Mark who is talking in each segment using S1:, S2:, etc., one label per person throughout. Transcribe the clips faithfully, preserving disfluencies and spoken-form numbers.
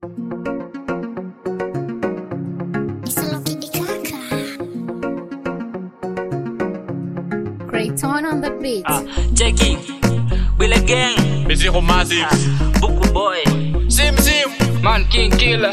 S1: Creighton on the beat.
S2: Ah, checking. Will again.
S3: Busy Massive.
S2: Ah, Buku Boy.
S3: Sim Sim.
S4: Man King Killer.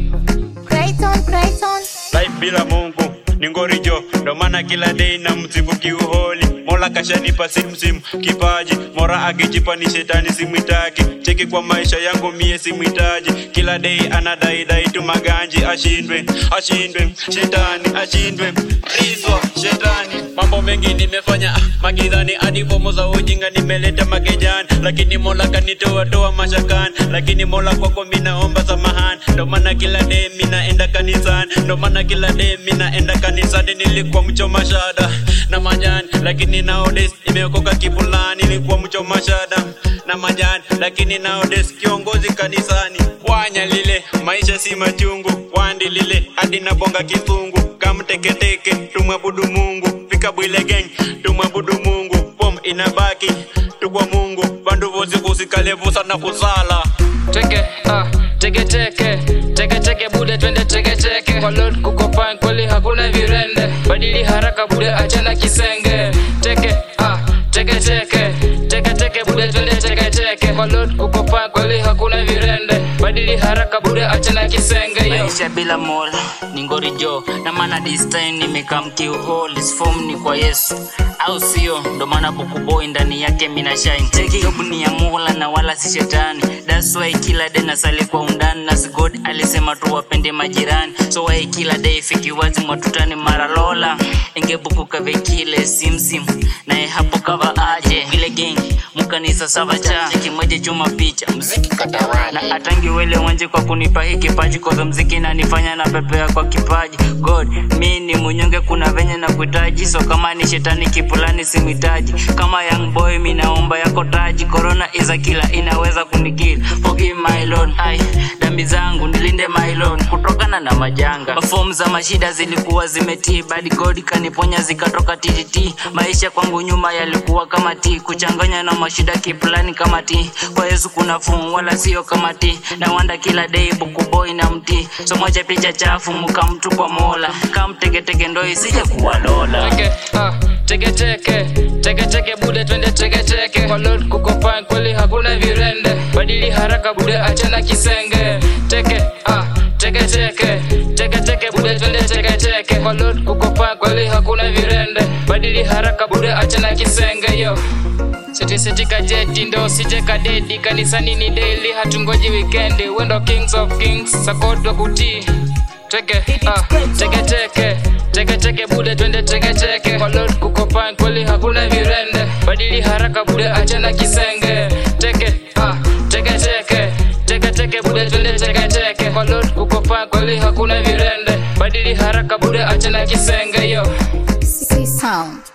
S1: Creighton, Creighton.
S3: Life bila Mungu ni ngorijo, ndo maana kila day na mzivu kiuholi. Mola kashanipa sim sim kipaji, mora akijipa ni shetani simwitaki. Cheki kwa maisha yangu mie simwitaji, kila day anadai dai tu maganji. Ashindwe, ashindwe, shetani ashindwe, rizwa shetani. Mambo mengi nimefanya magidhani, hadi bomo za ujinga nimeleta makejani. Lakini Mola kanitoa toa mashakani, lakini Mola kwako mimi naomba samahani. Ndo maana kila day mimi naenda kanisani, ndo maana kila day mimi naenda kanisani. Nilikuwa mchoma shada na majani, lakini nowadays nimeokoka kipulani. Nilikuwa mchoma shada na majani, lakini nowadays kiongozi kanisani. Wanya lile maisha si machungu, wandi lile hadi na bonga kitungu. Kama teke teke tumwabudu Mungu, fika bwile gang tumwabudu Mungu. Pom inabaki tukwa Mungu, bandu vozi kusikale vusa na kusala.
S4: Teke, ah, teke teke, teke teke bude twende teke teke. Kwa Lord kuko fine kweli hakuna virende, badili haraka bude achana kisenge. Teke, ah, teke teke, teke teke bude twende teke teke. Kwa Lord kuko fine kweli hakuna virende, badili haraka bude achana kisenge. Yo.
S2: Maisha bila Mola ni ngorijo, na maana this time nimekam kiuholi. Form ni kwa Yesu au sio? Ndo maana Buku Boy ndani yake mina shine. Cheki job ni ya Mola na wala si shetani. That's why kila day nasali kwa undani, na God alisema tu wapende majirani. So why kila day fiki wazi mwatutani mara lola. Inge Buku kave kile sim sim, nae hapo kava aje ile gang mukanisa savacha. Cheki moja chuma picha mziki katawali, na atangi wele wanje kwa kunipa hiki kipaji. Kwa mziki na nifanya na pepea kwa kipaji. God mimi ni munyonge, kuna venye na kuitaji. So kama ni shetani kipulani simitaji. Kama young boy mimi naomba yako taji. Corona is a killer, inaweza kunikill. Forgive my Lord, ai dambi zangu nilinde my Lord kutokana na majanga. Form za mashida zilikuwa zimetii, bad God kaniponya zikatoka T T. Maisha kwangu nyuma yalikuwa kama tea, kuchanganya na mashida kipulani kama tea. Kwa Yesu kuna fumu wala sio kama tea, na wanda kila day Buku Boy na mti. So moja picha chafu muka mtu kwa Mola, kama teke teke ndo isije kuwa lola.
S4: Teke, ah, teke teke, teke teke bude twende teke teke. Kwa Lord kuko fine kweli hakuna virende, badili haraka bude achana kisenge. Teke, ah, teke teke, teke teke bude twende teke teke. Kwa Lord kuko fine kweli hakuna virende, badili haraka bude achana kisenge. Yo. Seti seti kajeti ndo sije kadedi, kanisani ni daily hatungoji weekend. Wendo kings of kings sakoto kuti. Teke, ah, teke teke, teke teke bude twende teke teke. Kwa Lord kuko fine kweli hakuna virende, badili haraka bude achana kisenge. Teke, ah, teke teke, teke teke bude twende teke teke. Kwa Lord kuko fine kweli hakuna virende, badili haraka bude achana kisenge. Yo.
S1: C Sound.